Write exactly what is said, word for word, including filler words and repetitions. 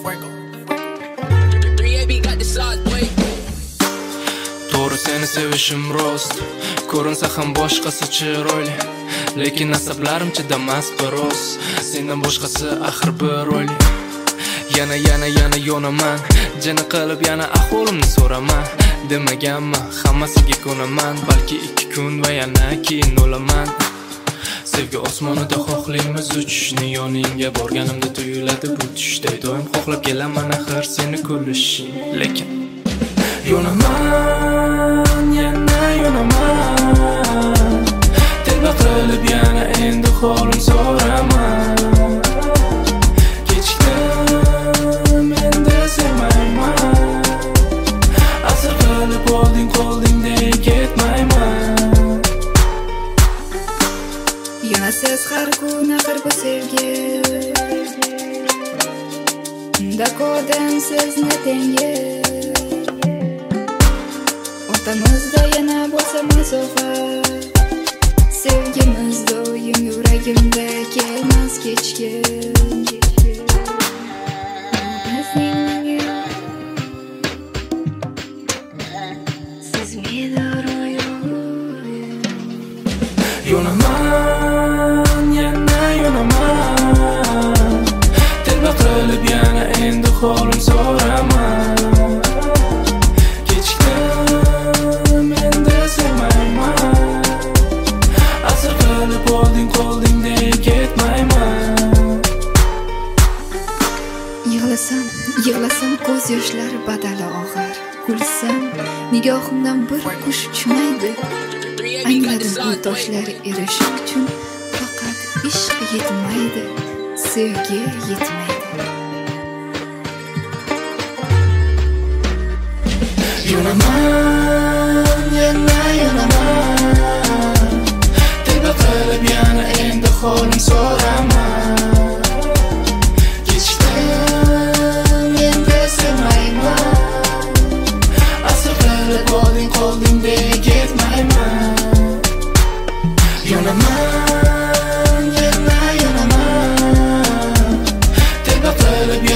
To'g'ri seni sevishim rost, ko'rinsa ham boshqasi chiroyli, lekin asablarim chidamas biroz. Sendan boshqasi axir bir oyli. Yana yana yana yonaman, jini qilib yana ahvolimni so'raman. Demaganman, hammasiga ko'naman, balki ikki kun va yana keyin o'laman. Sevgi osmonida xohlaymiz uchishni, yoningga borganimda tuyuladi bu tushday. Doim xohlab kelaman axir seni ko'rishing, lekin yonaman, yana yonaman. Telba qilib yana endi holim so'raman. Kechikdim, endi sevmayman. Asr qilib olding qo'ldingdek ketmayman. Yonasiz har kun axir bu sevgi. Unda ko'rdim sizni tengi. O'rtamizda yana bo'lsa masofa. Sevgimiz doim yuragimda kelmas kechga. Siz meni yonaman, yana yonaman. Telba qilib yana endi holim so'raman. Kechikdim, endi sevmayman. Asr qilib olding qo'ldingdek ketmayman. Yig'lasam, yig'lasam ko'z yoshlari badali og'ir. Kulsam, nigohimdan bir qush uchmaydi. Angladim bu toshlar erish uchun faqat ishq yetmaydi, sevgi yetmaydi. Yonaman, yana yonaman. Telba qilib yana endi holim so'raman. Kechikdim, endi sevmayman. Asr qilib olding qo'ldingdek ketmayman. Yonaman, yana yonaman. Telba qilib